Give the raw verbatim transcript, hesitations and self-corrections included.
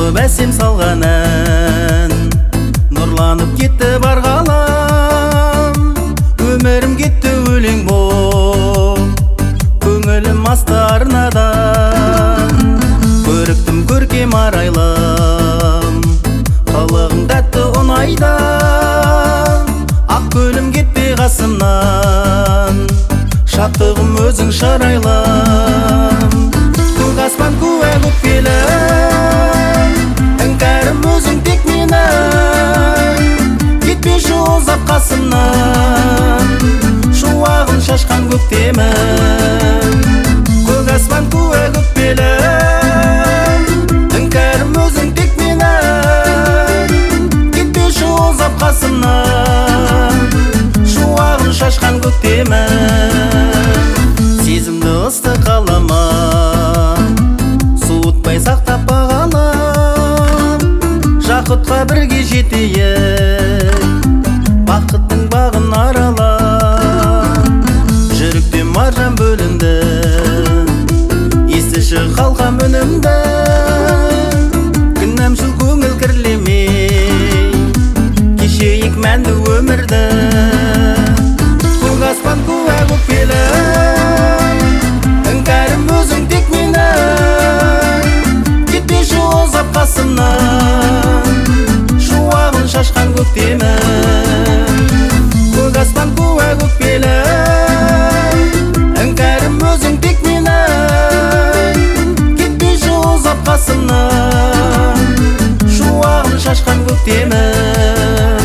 бәсем салған ән нұрланып кетті бар ғалам. Өмірім кетті өлең боп, көңілім асты арнадан. Көріктім көркем арайлым, қылығың тәтті ұнайдан. Ақ көлім кетпей қасымнан, шаттығым өзің шырайлым. Көк аспан куә көкпелі, іңкәрім өзің тек менің. Кетпеші ұзап қасымнан, шуағын шашқан көктемім. Көк аспан куә көкпелі, іңкәрім өзің тек менің. Кетпеші ұзап қасымнан, шуағын шашқан көктемім. Сезімді ыстық қалама, суытпай сақтап бағалап. Жақұтқа бірге жетейік, бақыттың бағын аралап. Жүректен маржан бөлінді, естіші қалқам үнімді. Кінәмшіл көңіл кірлемей, кешейік мәнді өмірді. Көк аспан куә көкпелі, іңкәрім өзің тек менің. Кетпеші ұзап қасымнан, шуағын шашқан көктемім. Көк аспан куә көкпелі, іңкәрім өзің тек менің. Кетпеші ұзап қасымнан, шуағын шашқан көктемім.